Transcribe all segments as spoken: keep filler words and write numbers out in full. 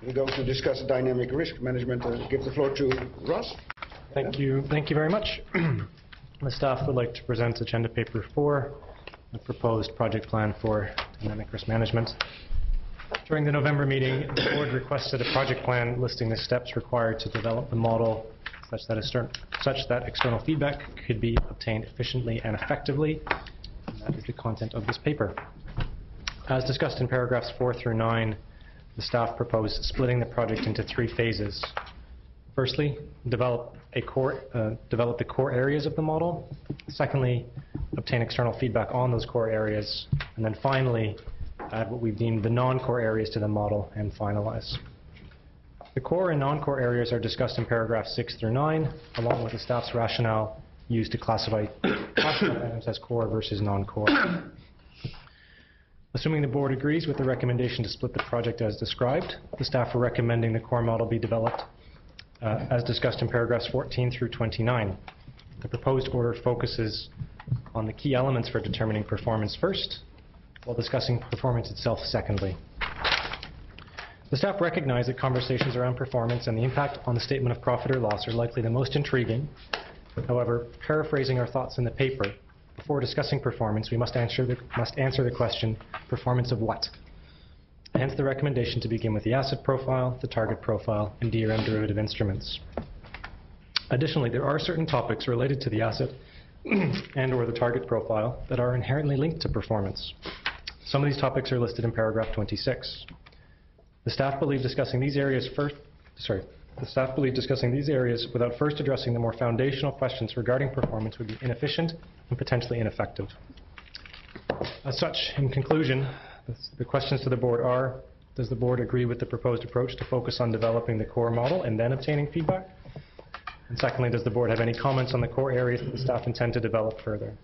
We go to discuss dynamic risk management. Uh, give the floor to Ross. Thank you. Thank you very much. The staff would like to present agenda paper four, the proposed project plan for dynamic risk management. During the November meeting, the board requested a project plan listing the steps required to develop the model such that, a such that external feedback could be obtained efficiently and effectively. And that is the content of this paper. As discussed in paragraphs four through nine, the staff proposed splitting the project into three phases. Firstly, develop a core, uh, develop the core areas of the model. Secondly, obtain external feedback on those core areas. And then finally, add what we've deemed the non-core areas to the model and finalize. The core and non-core areas are discussed in paragraphs six through nine, along with the staff's rationale used to classify items as core versus non-core. Assuming the board agrees with the recommendation to split the project as described, the staff are recommending the core model be developed uh, as discussed in paragraphs fourteen through twenty-nine. The proposed order focuses on the key elements for determining performance first, while discussing performance itself secondly. The staff recognize that conversations around performance and the impact on the statement of profit or loss are likely the most intriguing. However, paraphrasing our thoughts in the paper, before discussing performance, we must answer the, must answer the question, performance of what? Hence the recommendation to begin with the asset profile, the target profile, and D R M derivative instruments. Additionally, there are certain topics related to the asset and or the target profile that are inherently linked to performance. Some of these topics are listed in paragraph twenty-six. The staff believe discussing these areas first, sorry, the staff believe discussing these areas without first addressing the more foundational questions regarding performance would be inefficient and potentially ineffective. As such, in conclusion, the questions to the board are, does the board agree with the proposed approach to focus on developing the core model and then obtaining feedback? And secondly, does the board have any comments on the core areas that the staff intend to develop further?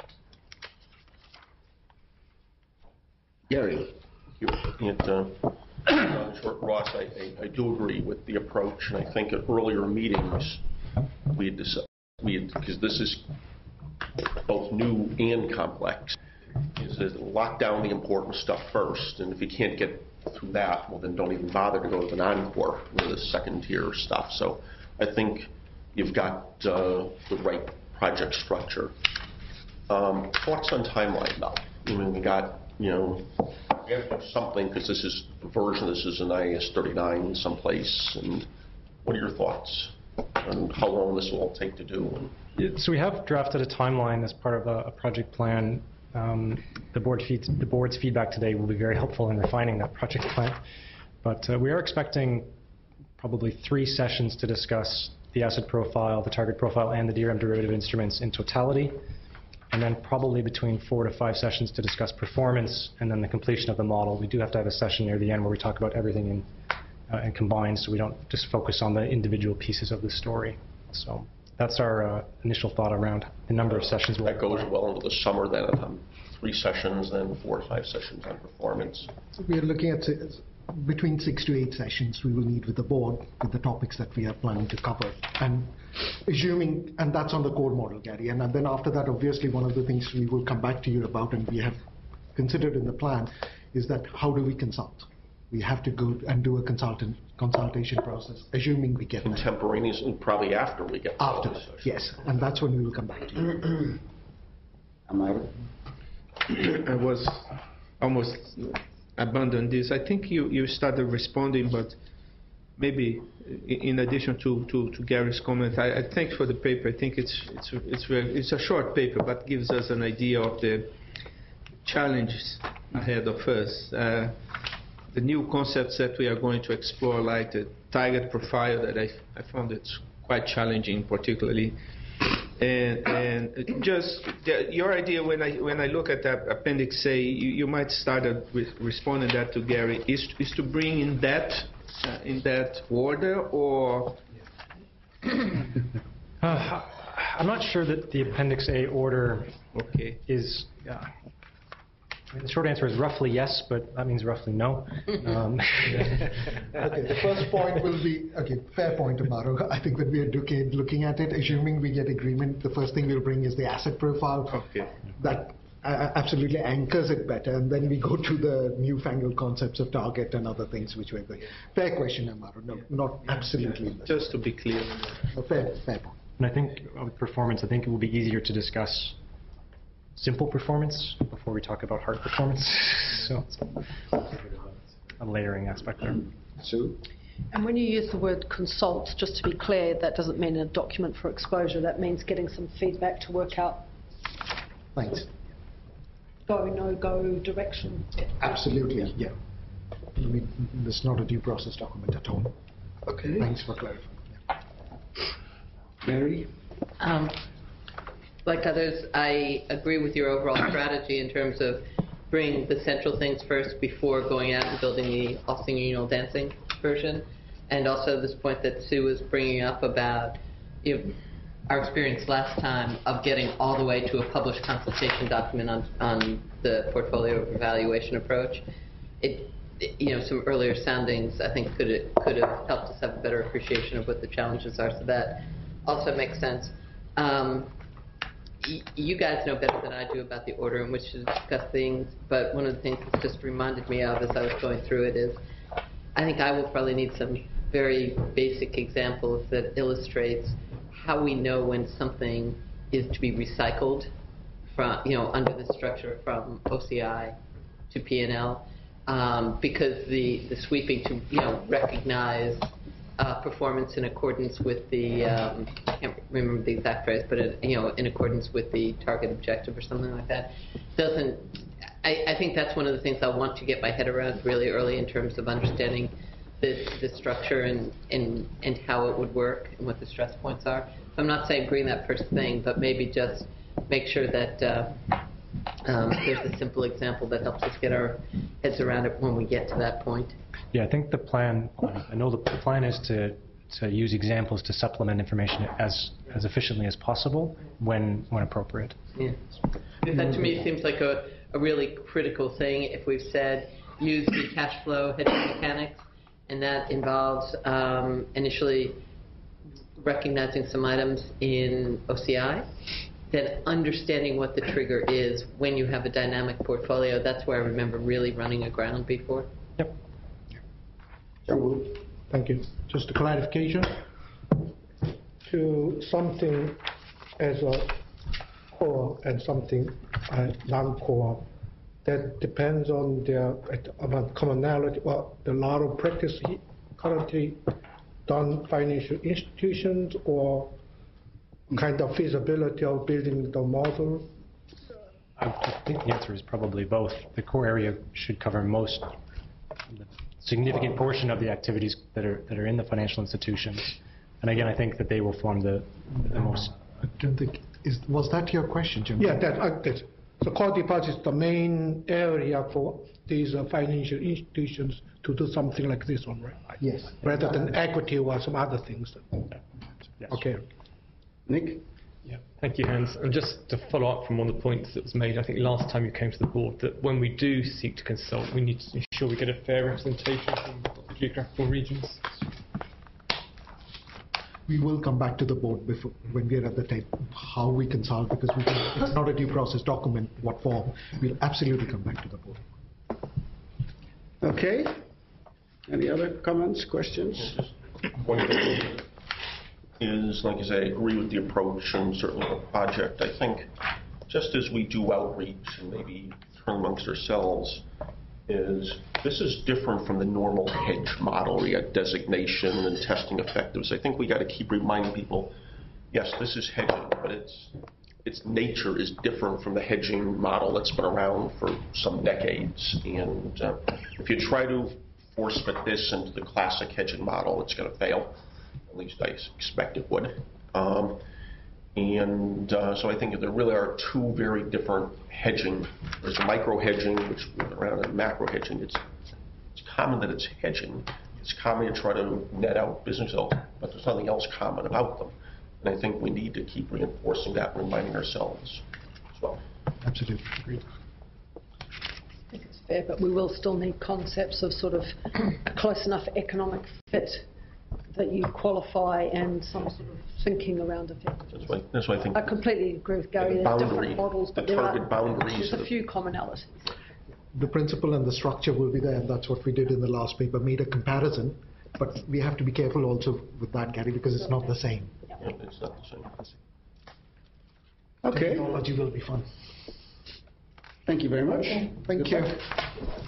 Gary. It, uh, short, Ross, I, I, I do agree with the approach, and I think at earlier meetings we had decided, we had, because this is both new and complex, is to lock down the important stuff first, and if you can't get through that, well then don't even bother to go to the non-core, or the second tier stuff. So I think you've got uh, the right project structure. Um, thoughts on timeline now? I mean, we got, you know, we have to do something, because this is the version, this is an I A S thirty-nine someplace, and what are your thoughts on how long this will all take to do? And so we have drafted a timeline as part of a, a project plan. Um, the, board feeds, the board's feedback today will be very helpful in refining that project plan. But uh, we are expecting probably three sessions to discuss the asset profile, the target profile, and the D R M derivative instruments in totality. And then probably between four to five sessions to discuss performance, and then the completion of the model. We do have to have a session near the end where we talk about everything in, uh, and combined, so we don't just focus on the individual pieces of the story. So that's our uh, initial thought around the number of sessions. That goes well into the summer then, um, three sessions, then four or five sessions on performance. So we are looking at between six to eight sessions we will need with the board with the topics that we are planning to cover. And assuming, and that's on the core model, Gary, and, and then after that, obviously, one of the things we will come back to you about, and we have considered in the plan, is that how do we consult? We have to go and do a consultant consultation process, assuming we get contemporaneously, probably after we get after, yes, and that's when we will come back to you. Am I? I was almost abandoned this. I think you, you started responding, but maybe in addition to, to, to Gary's comment, I, I thank for the paper. I think it's it's it's very, it's a short paper, but gives us an idea of the challenges ahead of us. Uh, the new concepts that we are going to explore, like the target profile, that I, I found it quite challenging, particularly. And, and just the, your idea, when I when I look at that Appendix A, you, you might start re responding that to Gary, is is to bring in that uh, in that order, or uh, I'm not sure that the Appendix A order okay. is. Uh, I mean, the short answer is roughly yes, but that means roughly no. Um, okay, the first point will be, okay, fair point, Amaro. I think when we are looking at it, assuming we get agreement, the first thing we'll bring is the asset profile. Okay. That a- absolutely anchors it better, and then we go to the newfangled concepts of target and other things which we're going. Fair question, Amaro. No, not absolutely. Just to be clear. A fair, fair point. And I think uh, with performance, I think it will be easier to discuss simple performance before we talk about hard performance. So it's a layering aspect there. Sue? And when you use the word consult, just to be clear, that doesn't mean a document for exposure. That means getting some feedback to work out Thanks. go, no go direction. Absolutely, yeah. I mean, it's not a due process document at all. Okay. Thanks for clarifying. Yeah. Mary? Um, Like others, I agree with your overall strategy in terms of bringing the central things first before going out and building the all-singing, you dancing version. And also this point that Sue was bringing up about, you know, our experience last time of getting all the way to a published consultation document on, on the portfolio evaluation approach. It, it, you know, some earlier soundings, I think, could could have helped us have a better appreciation of what the challenges are. So that also makes sense. Um, y- you guys know better than I do about the order in which to discuss things, but one of the things that just reminded me of as I was going through it is, I think I will probably need some very basic examples that illustrates how we know when something is to be recycled from, you know, under the structure from O C I to P and L, um, because the, the sweeping to, you know, recognize uh, performance in accordance with the, um, I can't remember the exact phrase, but, it, you know, in accordance with the target objective or something like that, doesn't, I, I think that's one of the things I want to get my head around really early in terms of understanding the, the structure and, and, and how it would work and what the stress points are. So I'm not saying bring that first thing, but maybe just make sure that uh, um, there's a simple example that helps us get our heads around it when we get to that point. Yeah, I think the plan, I know the plan is to, to use examples to supplement information as, as efficiently as possible when, when appropriate. Yeah. Because that to me seems like a, a really critical thing. If we've said use the cash flow hedging mechanics, and that involves um, initially recognizing some items in O C I, then understanding what the trigger is when you have a dynamic portfolio. That's where I remember really running aground before. Yep. Thank you. Just a clarification to something as a core and something uh, non-core. That depends on their about commonality. Well, the lot of practice currently done financial institutions or kind of feasibility of building the model. I think the answer is probably both. The core area should cover most, the significant portion of the activities that are that are in the financial institutions. And again, I think that they will form the, the most. I don't think, is, was that your question, Jim? Yeah, that, uh, that's, the core deposit is the main area for these uh, financial institutions to do something like this one, right? Yes. Rather than equity or some other things. Yes. Okay. Nick? Yeah, thank you, Hans. And just to follow up from one of the points that was made, I think last time you came to the board, that when we do seek to consult, we need to ensure we get a fair representation from the geographical regions. We will come back to the board before, when we are at the table, how we consult, because we can, it's not a due process document, what form. We'll absolutely come back to the board. Okay. Any other comments, questions? One thing is, like I say, I agree with the approach and certainly the project. I think just as we do outreach and maybe turn amongst ourselves, is this is different from the normal hedge model where you got designation and testing effectiveness. I think we got to keep reminding people, yes, this is hedging, but its its nature is different from the hedging model that's been around for some decades. And uh, if you try to force fit this into the classic hedging model, it's going to fail. At least I expect it would. Um, and uh, so I think there really are two very different hedging. There's micro hedging, which is around, and macro hedging. It's, it's common that it's hedging. It's common to try to net out business results, but there's nothing else common about them. And I think we need to keep reinforcing that and reminding ourselves as well. Absolutely. Agreed. I think it's fair, but we will still need concepts of sort of a close enough economic fit that you qualify and some sort of thinking around it. That's why, that's why I think I completely agree with Gary. the There's boundary, different models, but the there target are boundaries there's a of- few commonalities. The principle and the structure will be there, and that's what we did in the last paper, made a comparison. But we have to be careful also with that, Gary, because it's not the same. yeah, it's not the same. Okay, Technology will be fun. thank you very much. Thank you.